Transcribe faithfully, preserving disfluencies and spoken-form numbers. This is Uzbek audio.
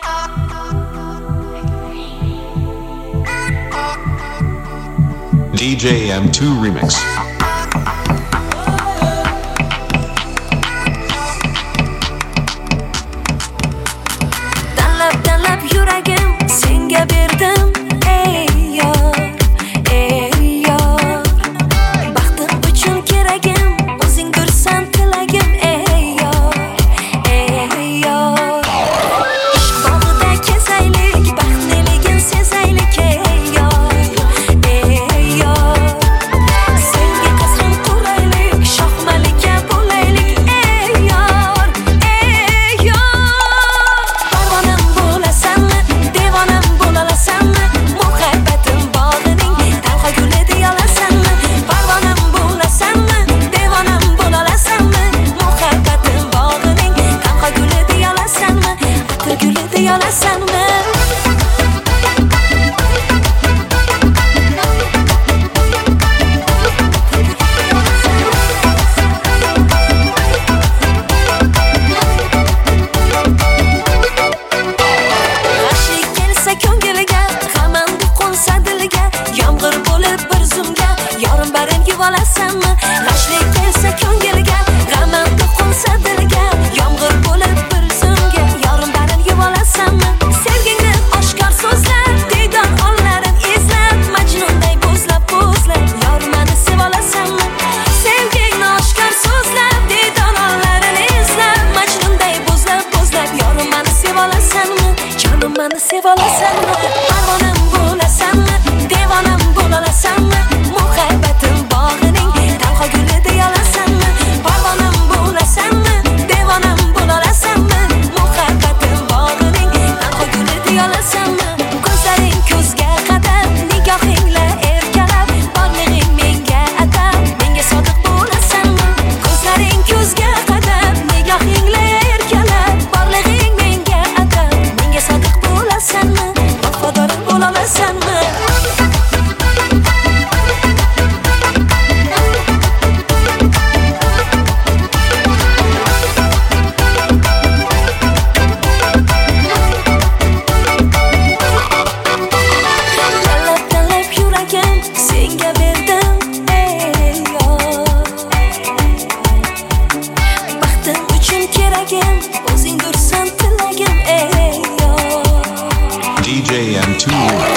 D J M two Remix. Tanlab tanlab yuragim senga berdim ey yor, ey yor. Baxtim uchun keragim o'zingdirsan tilagim ey yor, ey yor. Ishq bog'ida kezaylik, baxtliligin sezaylik ey yor, ey yor. Senga qasam quraylik, shoh malika bo'laylik ey yor, ey yor. Parvonam bo'lasanmi, devonam bo'lalasanmi, muhabbatim bog'ining talxa guli deyolasanmi? Parvonam bo'lasanmi, devonam bo'lalasanmi, muhabbatim bog'ining talxa guli deyolasanmi, atir guli deyolasanmi? G'ashlik kelsa ko'ngilga, g'amandi qo'nsa diliga, yomg'ir bo'lib bir zumga, yorim barin yuvolasanmi? G'ashlik kelsa ko'ngilga, g'amandi qo'nsa diliga, yomg'ir bo'lib bir zumga, yorim barin yuvolasanmi? Sevgingni oshkor so'zlab, diydor onlarin izlab, Majnunday bo'zlab bo'zlab, yorim meni sevolasanmi? Sevgingni oshkor so'zlab, diydor onlarin izlab, Majnunday bo'zlab bo'zlab, yorim meni sevolasanmi? Jonim meni sevolasanmi? Parvonam bo'lasanmi, devonam bo'lalasanmi, muhabbatim bog'ining talxa guli deyolasanmi? Parvonam bo'lasanmi, devonam bo'lalasanmi, muhabbatim bog'ining talxa guli deyolasanmi? Ko'zlaring ko'zga qadab, nigohingla erkalab, borlig'ing menga atab, menga sodiq bo'lasanmi? Ko'zlaring ko'zga qadab, nigohingla erkalab, borlig'ing menga atab, menga sodiq bo'lasanmi? Vafodorim bo'lolasanmi? Tanlab tanlab yuragim senga berdim ey yor. Baxtim uchun keragim o'zingdirsan tilagim ey yor. D J M two Remix.